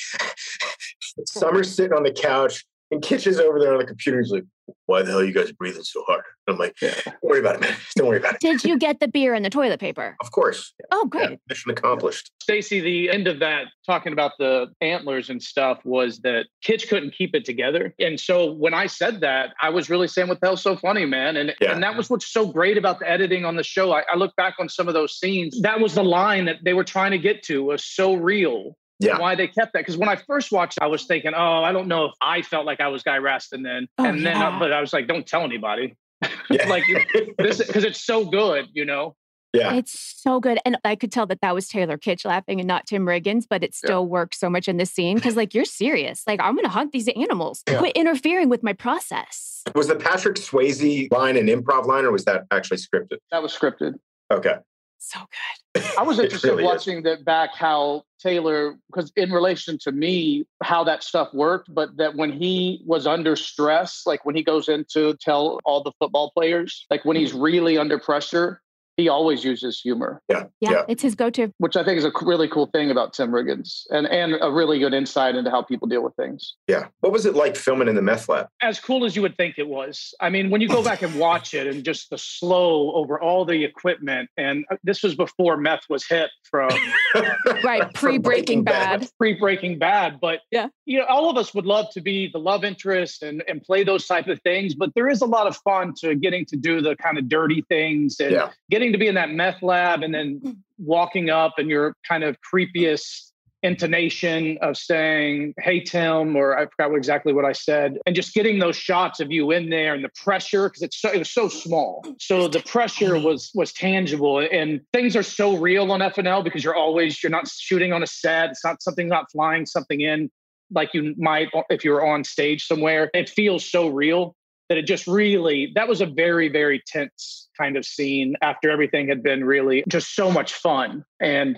[SPEAKER 2] Summer's sitting on the couch and Kitch is over there on the computer. He's like, why the hell are you guys breathing so hard? I'm like, yeah. don't worry about it, man. Don't worry about it.
[SPEAKER 1] Did you get the beer and the toilet paper?
[SPEAKER 2] Of course. Yeah.
[SPEAKER 1] Oh, great. Yeah,
[SPEAKER 2] mission accomplished.
[SPEAKER 3] Stacey, the end of that, talking about the antlers and stuff, was that Kitch couldn't keep it together. And so when I said that, I was really saying, what the hell's so funny, man? And, yeah. and that was what's so great about the editing on the show. I, I look back on some of those scenes. That was the line that they were trying to get to, was so real. Yeah. Why they kept that. Because when I first watched, I was thinking, oh, I don't know if I felt like I was Guy Raston then. Oh, and then, yeah. I, but I was like, don't tell anybody. Yeah. Like, this, because it's so good, you know?
[SPEAKER 2] Yeah.
[SPEAKER 1] It's so good. And I could tell that that was Taylor Kitsch laughing and not Tim Riggins, but it still yeah. works so much in the scene. Because like, you're serious. Like, I'm going to hunt these animals. Yeah. Quit interfering with my process.
[SPEAKER 2] Was the Patrick Swayze line an improv line or was that actually scripted?
[SPEAKER 3] That was scripted.
[SPEAKER 2] Okay.
[SPEAKER 1] So good.
[SPEAKER 3] I was interested really in watching is. that back, how Taylor, because in relation to me, how that stuff worked, but that when he was under stress, like when he goes in to tell all the football players, like when he's really under pressure, he always uses humor.
[SPEAKER 2] Yeah.
[SPEAKER 1] yeah. Yeah. It's his go-to.
[SPEAKER 3] Which I think is a really cool thing about Tim Riggins and, and a really good insight into how people deal with things.
[SPEAKER 2] Yeah. What was it like filming in the meth lab?
[SPEAKER 3] As cool as you would think it was. I mean, when you go back and watch it and just the slow over all the equipment, and this was before meth was hit from...
[SPEAKER 1] right. Pre-Breaking Bad. Bad.
[SPEAKER 3] Pre-Breaking Bad. But,
[SPEAKER 1] yeah.
[SPEAKER 3] you know, all of us would love to be the love interest and, and play those type of things. But there is a lot of fun to getting to do the kind of dirty things and yeah. getting to be in that meth lab and then walking up and your kind of creepiest intonation of saying, hey, Tim, or I forgot exactly what I said, and just getting those shots of you in there and the pressure, because it's so, it was so small. So the pressure was was tangible, and things are so real on F N L because you're always, you're not shooting on a set. It's not something, not flying something in like you might if you were on stage somewhere. It feels so real that it just really, that was a very, very tense kind of scene after everything had been really just so much fun. And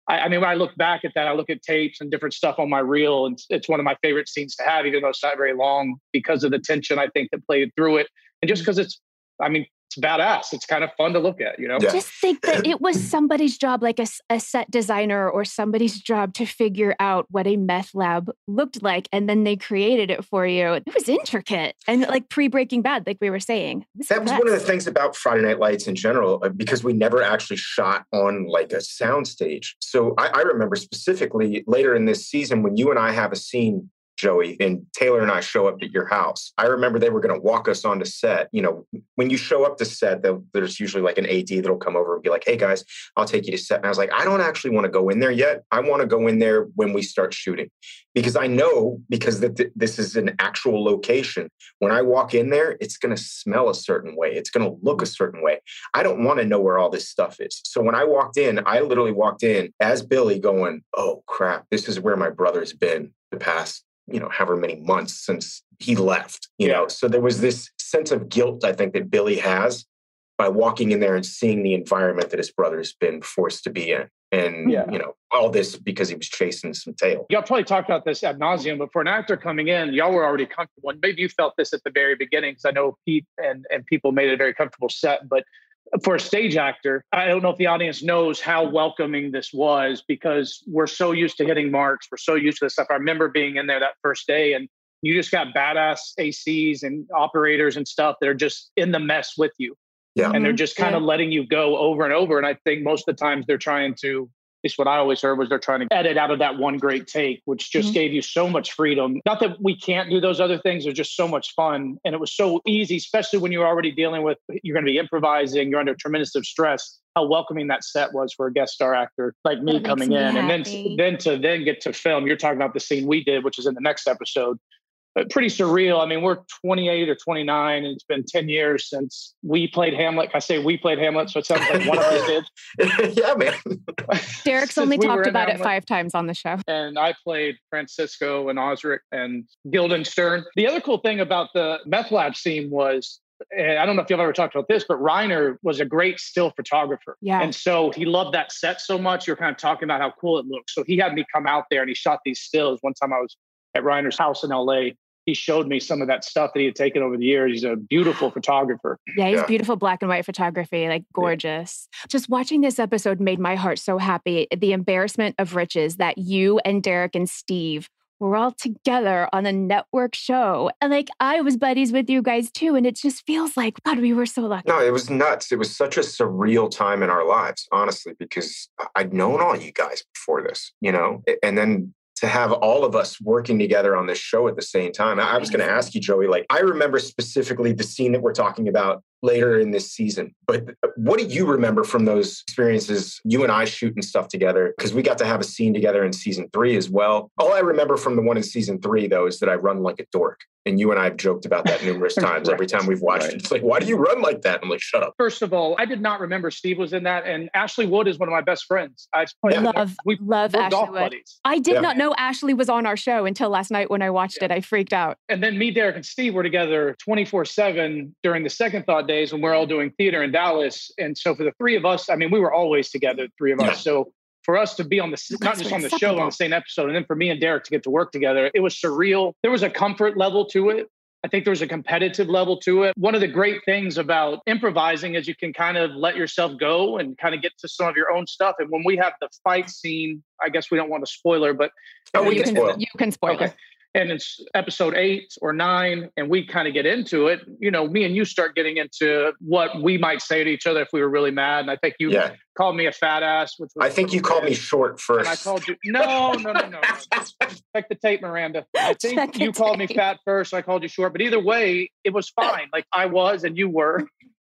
[SPEAKER 3] I, I mean, when I look back at that, I look at tapes and different stuff on my reel, and it's, it's one of my favorite scenes to have, even though it's not very long, because of the tension I think that played through it, and just because it's, I mean, it's badass. It's kind of fun to look at, you know?
[SPEAKER 1] Yeah. Just think that it was somebody's job, like a, a set designer or somebody's job to figure out what a meth lab looked like. And then they created it for you. It was intricate and like pre-Breaking Bad, like we were saying. Was
[SPEAKER 4] that was one of the things about Friday Night Lights in general, because we never actually shot on like a soundstage. So I, I remember specifically later in this season when you and I have a scene, Joey, and Taylor and I show up at your house. I remember they were going to walk us onto set. You know, when you show up to set, there's usually like an A D that'll come over and be like, hey guys, I'll take you to set. And I was like, I don't actually want to go in there yet. I want to go in there when we start shooting, because I know, because th- this is an actual location. When I walk in there, it's going to smell a certain way. It's going to look a certain way. I don't want to know where all this stuff is. So when I walked in, I literally walked in as Billy going, oh crap, this is where my brother's been the past, you know, however many months since he left, you yeah. know? So there was this sense of guilt, I think, that Billy has by walking in there and seeing the environment that his brother's been forced to be in. And, yeah. you know, all this because he was chasing some tail.
[SPEAKER 3] Y'all probably talked about this ad nauseum, but for an actor coming in, y'all were already comfortable. And maybe you felt this at the very beginning, because I know Pete and, and people made it a very comfortable set. But for a stage actor, I don't know if the audience knows how welcoming this was, because we're so used to hitting marks. We're so used to this stuff. I remember being in there that first day, and you just got badass A Cs and operators and stuff that are just in the mess with you. Yeah. And they're just kind yeah. of letting you go over and over. And I think most of the times they're trying to, at least what I always heard was they're trying to edit out of that one great take, which just mm-hmm. gave you so much freedom. Not that we can't do those other things. They're just so much fun. And it was so easy, especially when you're already dealing with, you're going to be improvising, you're under tremendous of stress, how welcoming that set was for a guest star actor like me coming in. Me and then, then to then get to film, you're talking about the scene we did, which is in the next episode. But pretty surreal. I mean, we're twenty-eight or twenty-nine, and it's been ten years since we played Hamlet. I say we played Hamlet, so it sounds like one of us did.
[SPEAKER 4] Yeah, man.
[SPEAKER 1] Derek's only we talked about Hamlet. It five times on the show.
[SPEAKER 3] And I played Francisco and Osric and Guildenstern. The other cool thing about the meth lab scene was, and I don't know if you've ever talked about this, but Reiner was a great still photographer.
[SPEAKER 1] Yeah.
[SPEAKER 3] And so he loved that set so much. You're kind of talking about how cool it looks. So he had me come out there and he shot these stills. One time I was at Reiner's house in L A. He showed me some of that stuff that he had taken over the years. He's a beautiful photographer.
[SPEAKER 1] Yeah, he's yeah. beautiful black and white photography, like gorgeous. Yeah. Just watching this episode made my heart so happy. The embarrassment of riches that you and Derek and Steve were all together on a network show. And like, I was buddies with you guys too. And it just feels like, God, we were so lucky.
[SPEAKER 4] No, it was nuts. It was such a surreal time in our lives, honestly, because I'd known all you guys before this, you know, and then to have all of us working together on this show at the same time. I was going to ask you, Joey, like, I remember specifically the scene that we're talking about later in this season, but what do you remember from those experiences, you and I shooting stuff together? Because we got to have a scene together in season three as well. All I remember from the one in season three, though, is that I run like a dork. And you and I have joked about that numerous times. right. Every time we've watched right. it, it's like, why do you run like that? I'm like, shut up.
[SPEAKER 3] First of all, I did not remember Steve was in that. And Ashley Wood is one of my best friends. I
[SPEAKER 1] yeah. love, we, love Ashley Wood. Buddies. I did yeah. not know Ashley was on our show until last night when I watched yeah. it. I freaked out.
[SPEAKER 3] And then me, Derek, and Steve were together twenty-four seven during the Second Thought days when we're all doing theater in Dallas. And so for the three of us, I mean, we were always together, three of yeah. us. So for us to be on the, not just on the show, on the same episode, and then for me and Derek to get to work together, it was surreal. There was a comfort level to it. I think there was a competitive level to it. One of the great things about improvising is you can kind of let yourself go and kind of get to some of your own stuff. And when we have the fight scene, I guess we don't want to spoiler, but
[SPEAKER 1] oh, we can spoil. You can spoil okay. it.
[SPEAKER 3] And it's episode eight or nine, and we kind of get into it. You know, me and you start getting into what we might say to each other if we were really mad. And I think you yeah. called me a fat ass. Which was
[SPEAKER 4] I think you called me short first.
[SPEAKER 3] And I called you. No, no, no, no. no. Check the tape, Miranda. I think Check you called tape. me fat first. I called you short. But either way, it was fine. Like I was and you were.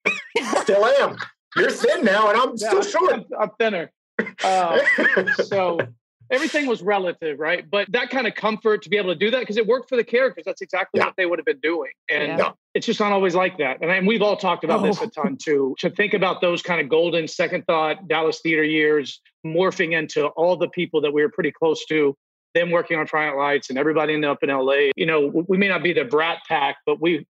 [SPEAKER 4] Still am. You're thin now, and I'm yeah, still short.
[SPEAKER 3] I'm, I'm thinner. Uh, so... Everything was relative, right? But that kind of comfort to be able to do that, because it worked for the characters. That's exactly yeah. what they would have been doing. And yeah. it's just not always like that. And, and we've all talked about oh. this a ton too. To think about those kind of golden Second Thought, Dallas theater years, morphing into all the people that we were pretty close to, them working on Friday Night Lights and everybody ended up in L A. You know, we may not be the Brat Pack, but we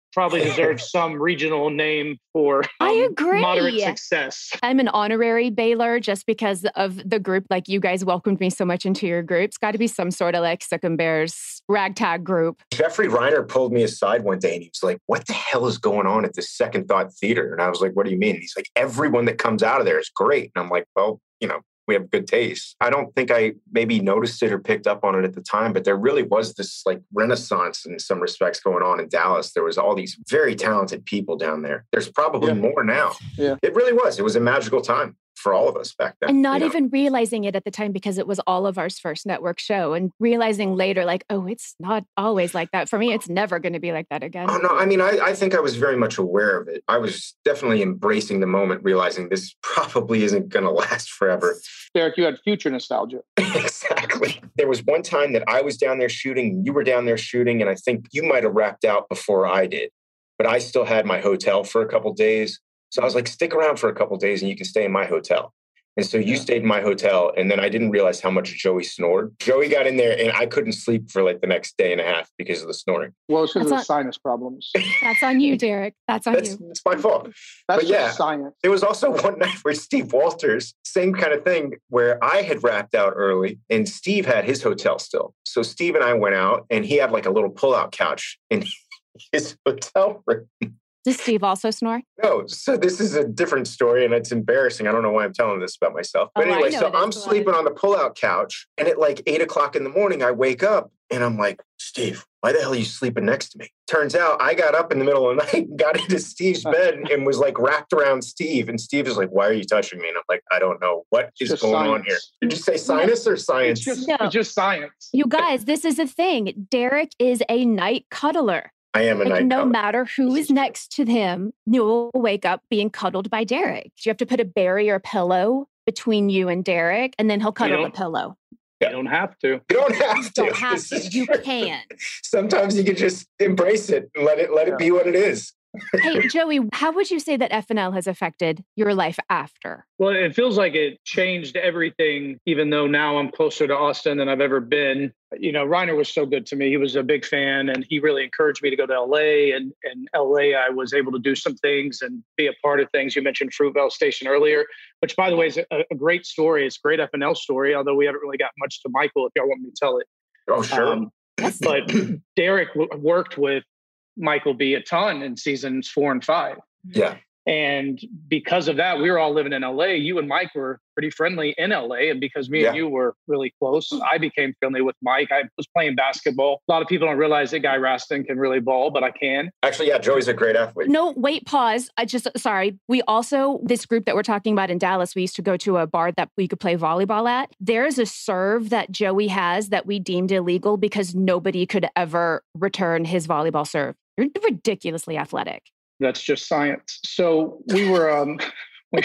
[SPEAKER 3] probably deserves some regional name for um,
[SPEAKER 1] I agree.
[SPEAKER 3] moderate success.
[SPEAKER 1] I'm an honorary Baylor just because of the group. Like you guys welcomed me so much into your group. It's got to be some sort of like Sick and Bears ragtag group.
[SPEAKER 4] Jeffrey Reiner pulled me aside one day and he was like, what the hell is going on at this Second Thought Theater? And I was like, what do you mean? And he's like, everyone that comes out of there is great. And I'm like, well, you know, we have good taste. I don't think I maybe noticed it or picked up on it at the time, but there really was this like renaissance in some respects going on in Dallas. There was all these very talented people down there. There's probably
[SPEAKER 3] Yeah.
[SPEAKER 4] more now.
[SPEAKER 3] Yeah.
[SPEAKER 4] It really was. It was a magical time for all of us back then.
[SPEAKER 1] And not
[SPEAKER 4] you know?
[SPEAKER 1] even realizing it at the time because it was Oliver's first network show and realizing later, like, oh, it's not always like that. For me, it's never going to be like that again.
[SPEAKER 4] Oh, no. I mean, I, I think I was very much aware of it. I was definitely embracing the moment, realizing this probably isn't going to last forever.
[SPEAKER 3] Derek, you had future nostalgia.
[SPEAKER 4] Exactly. There was one time that I was down there shooting, you were down there shooting, and I think you might have wrapped out before I did. But I still had my hotel for a couple days. So I was like, stick around for a couple days and you can stay in my hotel. And so you
[SPEAKER 3] Yeah.
[SPEAKER 4] stayed in my hotel. And then I didn't realize how much Joey snored. Joey got in there and I couldn't sleep for like the next day and a half because of the snoring.
[SPEAKER 3] Well, it's because of the
[SPEAKER 1] That's
[SPEAKER 3] sinus problems.
[SPEAKER 1] That's on you, Derek. That's on
[SPEAKER 4] That's,
[SPEAKER 1] you.
[SPEAKER 4] that's my fault.
[SPEAKER 3] That's
[SPEAKER 4] But yeah.
[SPEAKER 3] just science.
[SPEAKER 4] There was also one night where Steve Walters, same kind of thing, where I had wrapped out early and Steve had his hotel still. So Steve and I went out and he had like a little pull-out couch in his hotel room.
[SPEAKER 1] Does Steve also snore?
[SPEAKER 4] No, so this is a different story and it's embarrassing. I don't know why I'm telling this about myself. But
[SPEAKER 1] Oh, I
[SPEAKER 4] anyway,
[SPEAKER 1] know
[SPEAKER 4] so
[SPEAKER 1] it is.
[SPEAKER 4] I'm
[SPEAKER 1] Go on.
[SPEAKER 4] sleeping on the pull-out couch and at like eight o'clock in the morning, I wake up and I'm like, Steve, why the hell are you sleeping next to me? Turns out I got up in the middle of the night and got into Steve's bed and was like wrapped around Steve. And Steve is like, why are you touching me? And I'm like, I don't know. What
[SPEAKER 3] It's
[SPEAKER 4] is
[SPEAKER 3] just
[SPEAKER 4] going
[SPEAKER 3] science.
[SPEAKER 4] on here? Did you say sinus or
[SPEAKER 3] It's
[SPEAKER 4] science?
[SPEAKER 3] just,
[SPEAKER 1] No.
[SPEAKER 3] it's just science.
[SPEAKER 1] You guys, this is a thing. Derek is a night cuddler.
[SPEAKER 4] I am a
[SPEAKER 1] Like,
[SPEAKER 4] night
[SPEAKER 1] no
[SPEAKER 4] color.
[SPEAKER 1] matter who
[SPEAKER 4] This
[SPEAKER 1] is
[SPEAKER 4] is true.
[SPEAKER 1] next to him, you'll wake up being cuddled by Derek. You have to put a barrier pillow between you and Derek, and then he'll cuddle the
[SPEAKER 3] don't-
[SPEAKER 1] pillow.
[SPEAKER 3] You don't have to.
[SPEAKER 4] You don't have to.
[SPEAKER 1] Don't have
[SPEAKER 4] This
[SPEAKER 1] to.
[SPEAKER 4] is
[SPEAKER 1] You
[SPEAKER 4] true.
[SPEAKER 1] can.
[SPEAKER 4] Sometimes you can just embrace it and let it let it be what it is.
[SPEAKER 1] Hey, Joey, how would you say that F N L has affected your life after?
[SPEAKER 3] Well, it feels like it changed everything, even though now I'm closer to Austin than I've ever been. You know, Reiner was so good to me. He was a big fan and he really encouraged me to go to L A. And in L A, I was able to do some things and be a part of things. You mentioned Fruitvale Station earlier, which, by the way, is a, a great story. It's a great F N L story, although we haven't really got much to Michael if y'all want me to tell it.
[SPEAKER 4] Oh, sure.
[SPEAKER 3] Um, but Derek w- worked with Michael B a ton in seasons four and five.
[SPEAKER 4] yeah.
[SPEAKER 3] And because of that, we were all living in L A. You and Mike were pretty friendly in L A. And because me
[SPEAKER 4] Yeah.
[SPEAKER 3] and you were really close, I became friendly with Mike. I was playing basketball. A lot of people don't realize that Guy Raston can really ball, but I can.
[SPEAKER 4] Actually, yeah, Joey's a great athlete.
[SPEAKER 1] No, wait, pause. I just, sorry. We also, this group that we're talking about in Dallas, we used to go to a bar that we could play volleyball at. There's a serve that Joey has that we deemed illegal because nobody could ever return his volleyball serve. You're ridiculously athletic.
[SPEAKER 3] That's just science. So we were, um, we-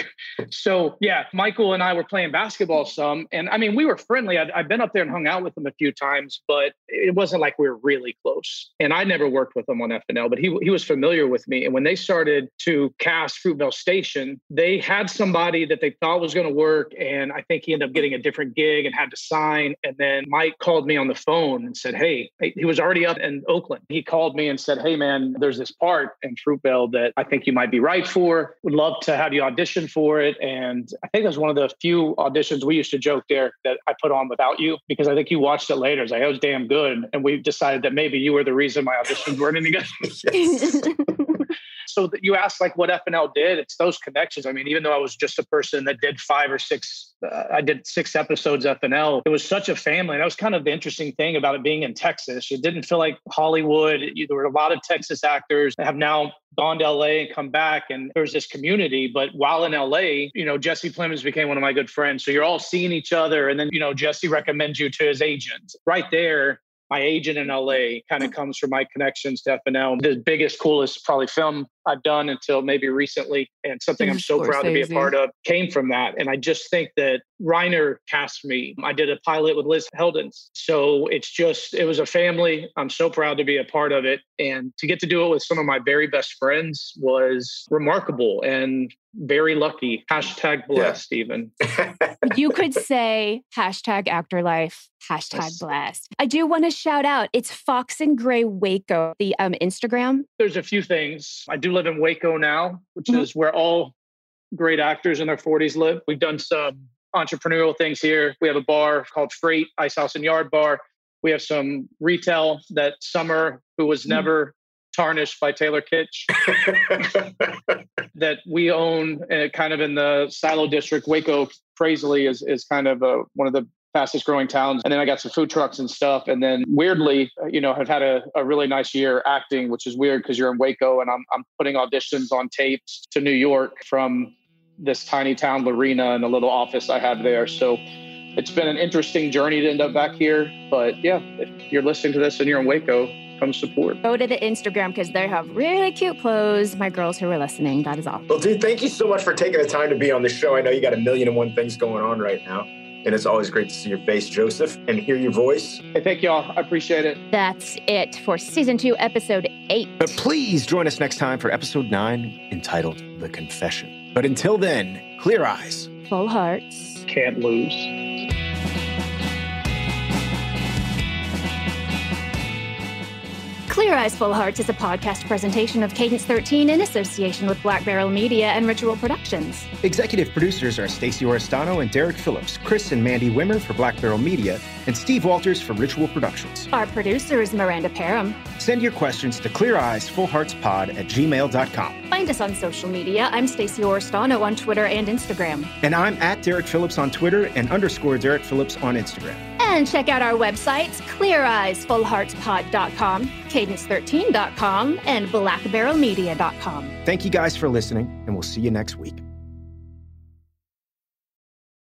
[SPEAKER 3] so yeah, Michael and I were playing basketball some. And I mean, we were friendly. I'd, I'd been up there and hung out with him a few times, but it wasn't like we were really close. And I never worked with him on F N L, but he, he was familiar with me. And when they started to cast Fruitvale Station, they had somebody that they thought was going to work. And I think he ended up getting a different gig and had to sign. And then Mike called me on the phone and said, hey, he was already up in Oakland. He called me and said, hey, man, there's this part in Fruitvale that I think you might be right for. Would love to have you audition for it. And I think it was one of the few auditions we used to joke, Derek, that I put on without you, because I think you watched it later. It's like, it was damn good. And we decided that maybe you were the reason my auditions weren't any good.
[SPEAKER 4] Yes.
[SPEAKER 3] So that you asked like what F N L did, it's those connections. I mean, even though I was just a person that did five or six, uh, I did six episodes F N L, it was such a family. And that was kind of the interesting thing about it being in Texas. It didn't feel like Hollywood. You, there were a lot of Texas actors that have now gone to L A and come back, and there's this community. But while in L A, you know, Jesse Plemons became one of my good friends. So you're all seeing each other. And then, you know, Jesse recommends you to his agent. Right there, my agent in L A kind of comes from my connections to F N L. The biggest, coolest probably film I've done until maybe recently. And something I'm so proud to be a part of came from that. And I just think that Reiner cast me. I did a pilot with Liz Heldens. So it's just, it was a family. I'm so proud to be a part of it. And to get to do it with some of my very best friends was remarkable and very lucky. Hashtag blessed, yeah. Even.
[SPEAKER 1] You could say hashtag actor life, hashtag yes. blessed. I do want to shout out, it's Fox and Gray Waco, the um, Instagram.
[SPEAKER 3] There's a few things. I do live in Waco now, which mm-hmm. is where all great actors in their forties live. We've done some entrepreneurial things here. We have a bar called Freight, Ice House and Yard Bar. We have some retail that Summer, who was never tarnished by Taylor Kitsch, that we own uh, kind of in the Silo District. Waco, crazily, is, is kind of a, one of the fastest growing towns. And then I got some food trucks and stuff. And then weirdly, you know, I've had a, a really nice year acting, which is weird because you're in Waco and I'm I'm putting auditions on tapes to New York from this tiny town, Lorena, and a little office I have there. So it's been an interesting journey to end up back here. But yeah, if you're listening to this and you're in Waco, come support.
[SPEAKER 1] Go to the Instagram because they have really cute clothes. My girls who are listening, that is all.
[SPEAKER 4] Well, dude, thank you so much for taking the time to be on the show. I know you got a million and one things going on right now. And it's always great to see your face, Joseph, and hear your voice.
[SPEAKER 3] Hey, thank y'all. I appreciate it.
[SPEAKER 1] That's it for season two, episode eight.
[SPEAKER 2] But please join us next time for episode nine, entitled The Confession. But until then, clear eyes.
[SPEAKER 1] Full hearts.
[SPEAKER 3] Can't lose.
[SPEAKER 1] Clear Eyes, Full Hearts is a podcast presentation of Cadence thirteen in association with Black Barrel Media and Ritual Productions.
[SPEAKER 2] Executive producers are Stacey Oristano and Derek Phillips, Chris and Mandy Wimmer for Black Barrel Media, and Steve Walters for Ritual Productions.
[SPEAKER 1] Our producer is Miranda Parham.
[SPEAKER 2] Send your questions to clear eyes full hearts pod at gmail dot com.
[SPEAKER 1] Find us on social media. I'm Stacey Oristano on Twitter and Instagram.
[SPEAKER 2] And I'm at Derek Phillips on Twitter and underscore Derek Phillips on Instagram.
[SPEAKER 1] And check out our websites, clear eyes full hearts pod dot com, cadence thirteen dot com, and black barrel media dot com.
[SPEAKER 2] Thank you guys for listening, and we'll see you next week.